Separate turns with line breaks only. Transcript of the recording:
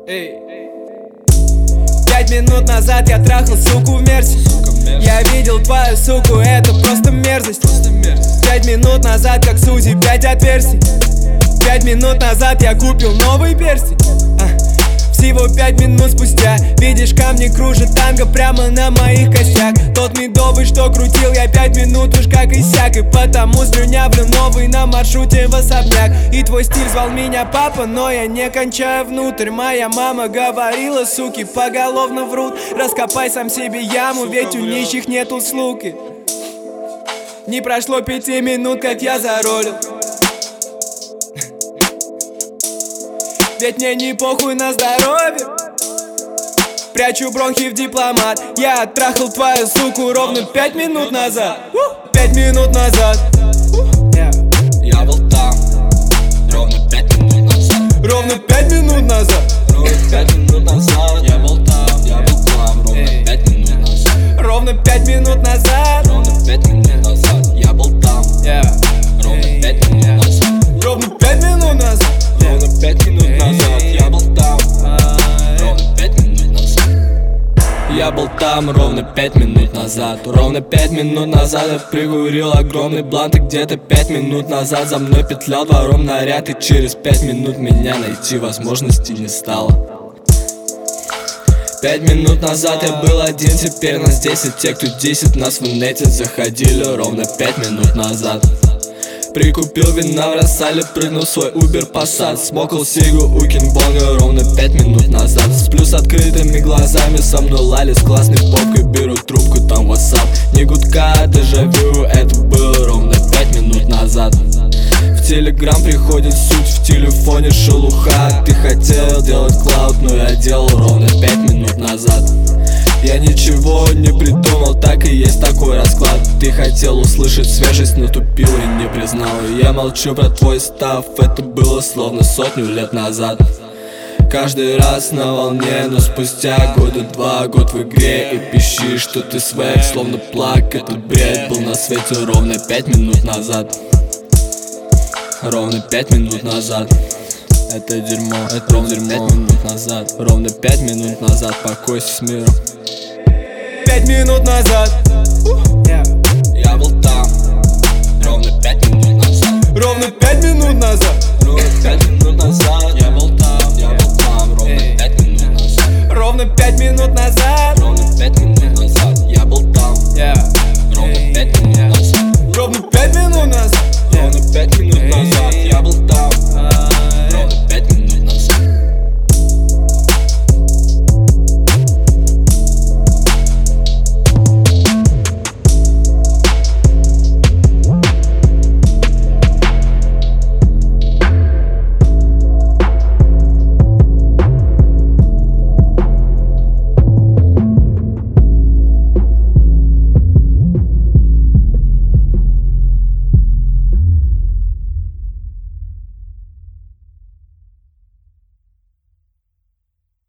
5 минут назад я трахал суку в мерсе. Я видел твою суку, это просто мерзость. 5 минут назад, как Сузи, 5 отверстий. 5 минут назад я купил новый перстень. Всего 5 минут спустя видишь, камни кружат танго прямо на моих костях. Тот медовый, что крутил я 5 минут, уж как иссяк. И потому слюнявлю новый на маршруте в особняк. И твой стиль звал меня папа, но я не кончаю внутрь. Моя мама говорила, суки поголовно врут. Раскопай сам себе яму, ведь у нищих нету слуг. Не прошло 5 минут, как я заролил. Ведь мне не похуй на здоровье. Прячу бронхи в дипломат. Я оттрахал твою суку ровно 5 минут назад. 5 минут назад.
Я был там ровно 5 минут назад.
Ровно 5 минут назад.
Ровно 5 минут назад. Я был там ровно 5 минут назад.
Ровно 5 минут назад.
Ровно 5 минут назад. Я был там ровно 5 минут назад.
Ровно 5 минут назад.
Ровно 5 минут назад. Я был там ровно 5 минут назад. Я был там ровно 5 минут назад. Ровно 5 минут назад я прикурил огромный блант. И где-то 5 минут назад за мной петлял двором наряд. И через 5 минут меня найти возможности не стало. 5 минут назад я был один, теперь нас 10. Те, кто 10 нас в инете заходили ровно 5 минут назад. Прикупил вина в Рассале, прыгнул в свой Uber Passat. Смокал сигу у Кинг-Бонга ровно 5 минут назад. Сплю с открытыми глазами, со мной лали с классной попкой. Беру трубку, там WhatsApp. Ни гудка, дежавю, это было ровно 5 минут назад. В Телеграм приходит суть, в телефоне шелуха. Ты хотел делать клауд, но я делал ровно 5 минут назад. Я ничего не придумал, так и есть такой расклад. Ты хотел услышать свежесть, но тупил и не признал. Я молчу про твой став, это было словно 100 лет назад. Каждый раз на волне, но спустя года 2, год в игре. И пищишь, что ты свек, словно плак. Этот бред был на свете ровно 5 минут назад. Ровно 5 минут назад. Это дерьмо, это ровно 5 минут назад. Ровно 5 минут назад, покойся с миром.
5 минут назад.
Я был там ровно 5 минут назад.
Ровно 5 минут назад.
Ровно 5 минут назад. Я был там ровно 5 минут назад.
Ровно 5 минут назад.
Ровно 5 минут